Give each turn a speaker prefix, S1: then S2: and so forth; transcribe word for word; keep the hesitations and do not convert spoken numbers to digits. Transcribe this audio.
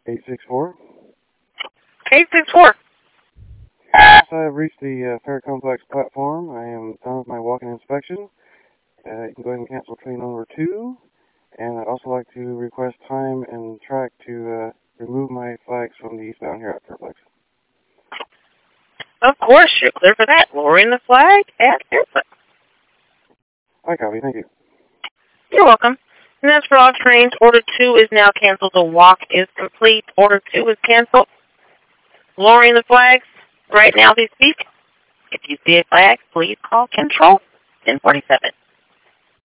S1: eight six four.
S2: eight six four.
S1: Yes, I have reached the uh, Fair Complex platform. I am done with my walk-in inspection. Uh, you can go ahead and cancel train number two. And I'd also like to request time and track to uh, remove my flags from the eastbound here at Fairplex.
S2: Of course, you're clear for that. Lowering the flag at Fairplex.
S1: I copy. Thank you.
S2: You're welcome. And as for all trains, Order two is now canceled. The walk is complete. Order two is canceled. Lowering the flags right now as we speak. If you see a flag, please call Control ten forty-seven.